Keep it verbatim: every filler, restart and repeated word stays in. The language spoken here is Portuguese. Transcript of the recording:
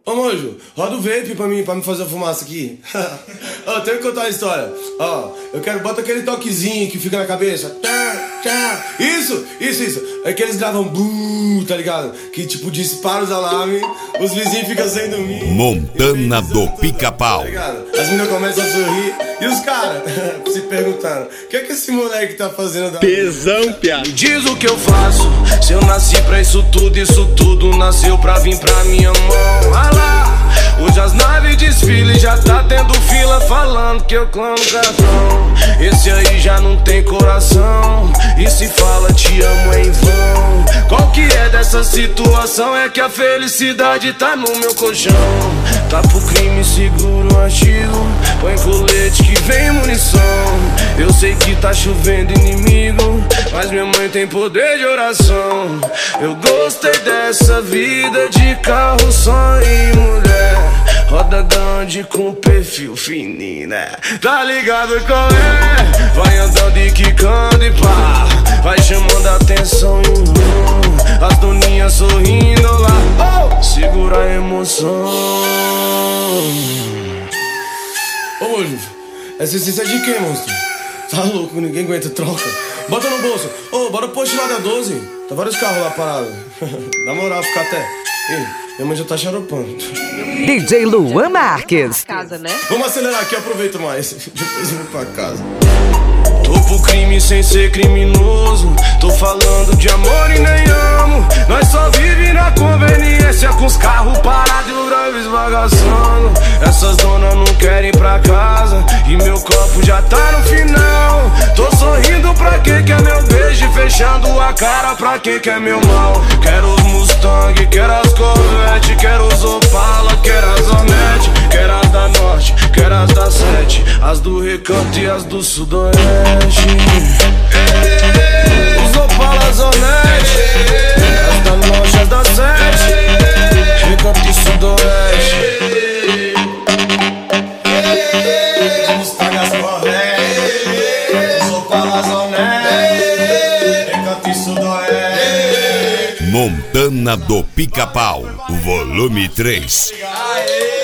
Ô, Mojo, roda o vape pra mim, pra me fazer a fumaça aqui. Ó, oh, tenho que contar a história. Ó, oh, eu quero, bota aquele toquezinho que fica na cabeça. Tchá, tchá. Isso, isso, isso. É que eles gravam buuu, tá ligado? Que tipo, dispara os alarmes, os vizinhos ficam sem dormir. Montana do Pica-Pau. Tá ligado? As meninas começam a sorrir e os caras se perguntando: o que é que esse moleque tá fazendo da Pesão, piada. Me diz o que eu faço. Se eu nasci pra isso tudo, isso tudo nasceu pra vir pra minha mão. Ah lá, hoje as naves desfilam, já tá tendo fila falando que eu clamo cartão. Esse aí já não tem coração, e se fala te amo é em vão. Qual que é dessa situação? É que a felicidade tá no meu colchão. Tá pro crime, seguro um artigo, põe colete que vem munição. Eu sei que tá chovendo inimigo, mas minha mãe tem poder de oração. Eu gostei dessa vida de carro, sonho e mulher. Roda grande com perfil fininho, né? Tá ligado qual é? Vai andando e quicando e pá, vai chamando a atenção e um, as doninhas sorrindo lá. Oh, segura a emoção. Ô, Mojo, essa essência é de quem, monstro? Tá louco, ninguém aguenta, troca. Bota no bolso. Ô, oh, bora post lá da doze. Tá vários carros lá parados. Na moral, fica até. Ih, minha mãe já tá xaropando. D J Luan Marques. Casa, né? Vamos acelerar aqui, eu aproveito mais. Depois eu vou pra casa. Tô pro crime sem ser criminoso, tô falando de amor e nem amo. Nós só vive na conveniência, com os carros parados e o drive esbagaçando. Essas donas não querem ir pra casa e meu copo já tá no final. Tô sorrindo pra quem quer meu beijo e fechando a cara pra quem quer meu mal. Quero os Mustang, quero as Corvette, quero os Opala, quero as Hornet, quero as da Norte, quero as da Sete, as do Recanto e as do Sudoeste. Os Opalas Hornet, as da Norte, as da Sete, Recanto e Sudoeste. Os Mustang, as Corvette, os Opalas Hornet, Recanto e Sudoeste. Montana do Pica-Pau, volume três. Aê!